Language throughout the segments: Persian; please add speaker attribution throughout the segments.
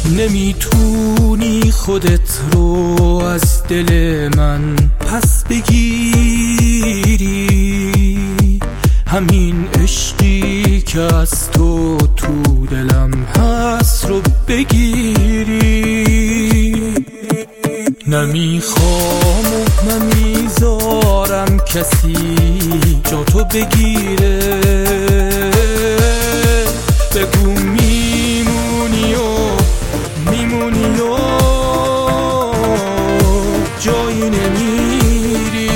Speaker 1: نمیتونی خودت رو از دل من پس بگیری، همین عشقی که از تو دلم هست رو بگیری. نمیخوام و نمیذارم کسی جا تو بگیره، بگو میمونی و جایی نمیری.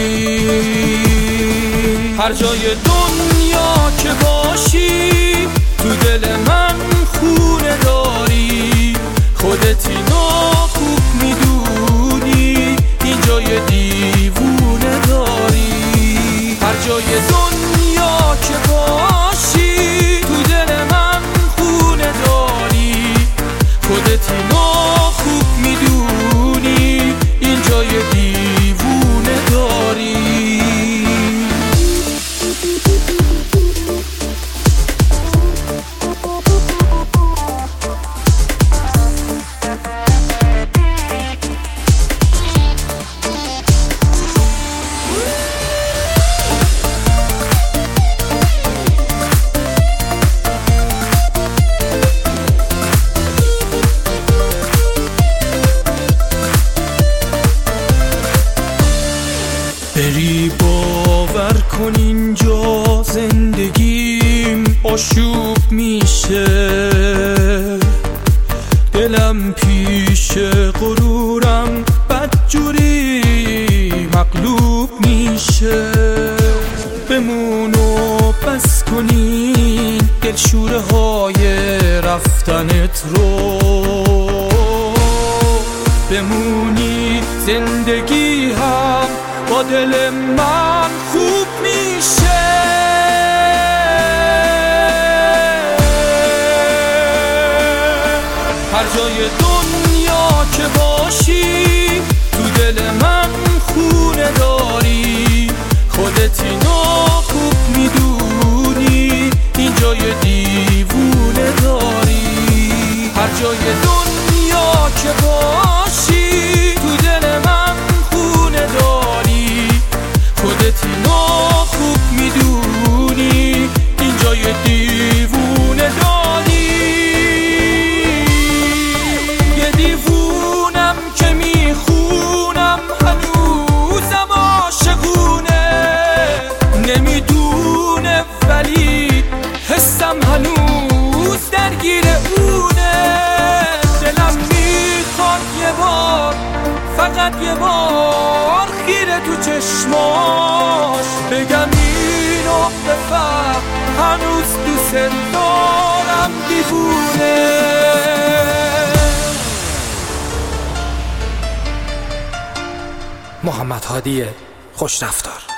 Speaker 1: هر جای دنیا که باشی تو دل من خونه داری، خودت اینو خوب میدونی، این جای دیوونه داری. هر جای دنیا که باشی تو دل من خونه داری، خودت اینو خوب میدونی، این جای دیوونه داری. بری باور کن اینجا زندگیم آشوب میشه، دلم پیش غرورم بدجوری مغلوب میشه. بمون و بس کنین دلشوره های رفتنت رو، بمونی زندگی هم با دل من خوب میشه. هر جای دنیا که باشی تو دل من خونه داری، خودت اینو خوب میدونی، این جای دیوونه داری. هر جای دنیا که باشی تو دل من خونه داری، خودت اینو خوب میدونی، این جای دیوونه داری. یه دیوونم که میخونم هنوزم عاشقونه، نمیدونه ولی حسم هنوز درگیر اونه. دلم میخواد یه بار، فقط یه بار خیره تو چشماش بگم اینو بفهم، هنوز دوست دارم دیوونه. محمد هادی خوش رفتار.